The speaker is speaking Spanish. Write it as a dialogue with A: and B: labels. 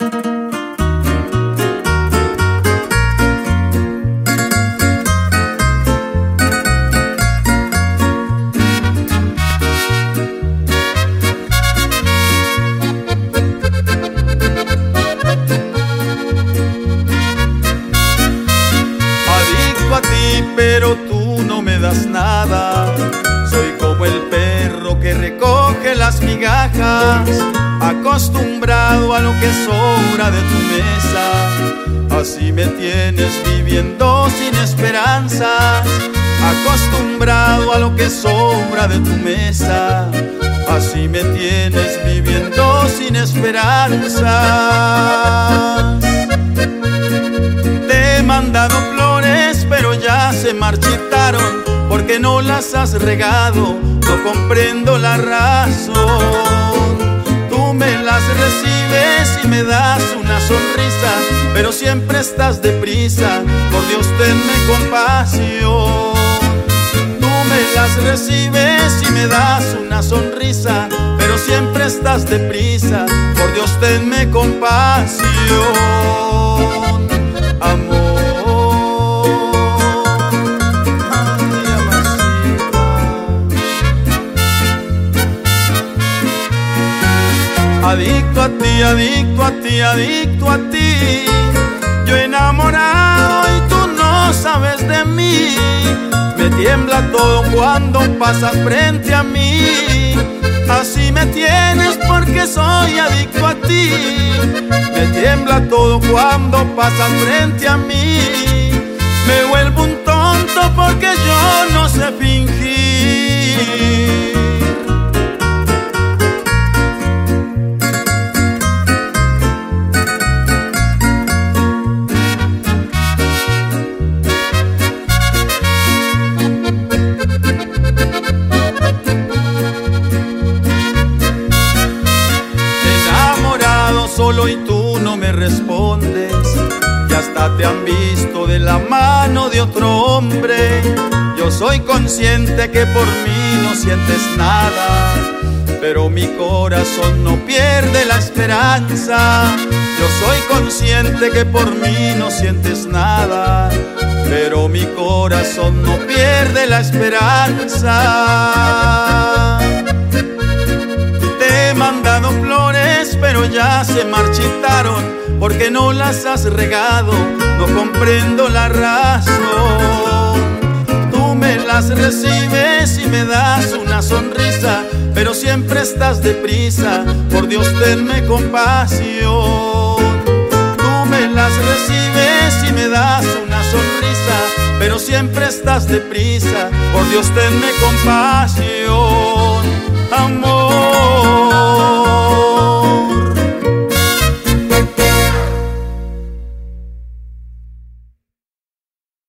A: Adicto a ti, pero tú no me das nada. Soy como el perro que recoge las migajas, acostumbrado a lo que sobra de tu mesa. Así me tienes viviendo sin esperanzas, acostumbrado a lo que sobra de tu mesa. Así me tienes viviendo sin esperanzas. Te he mandado flores, pero ya se marchitaron, porque no las has regado, no comprendo la razón. Tú me las recibes y me das una sonrisa, pero siempre estás deprisa, por Dios tenme compasión. Tú me las recibes y me das una sonrisa, pero siempre estás deprisa, por Dios tenme compasión. Amor. Adicto a ti, adicto a ti, adicto a ti. Yo enamorado y tú no sabes de mí. Me tiembla todo cuando pasas frente a mí. Así me tienes porque soy adicto a ti. Me tiembla todo cuando pasas frente a mí. Me vuelvo un tonto porque yo no sé fingir. Solo y tú no me respondes, y hasta te han visto de la mano de otro hombre. Yo soy consciente que por mí no sientes nada, pero mi corazón no pierde la esperanza. Yo soy consciente que por mí no sientes nada, pero mi corazón no pierde la esperanza. Te he mandado flores, pero ya se marchitaron, porque no las has regado, no comprendo la razón. Tú me las recibes y me das una sonrisa, pero siempre estás deprisa, por Dios tenme compasión. Tú me las recibes y me das una sonrisa, pero siempre estás deprisa, por Dios tenme compasión.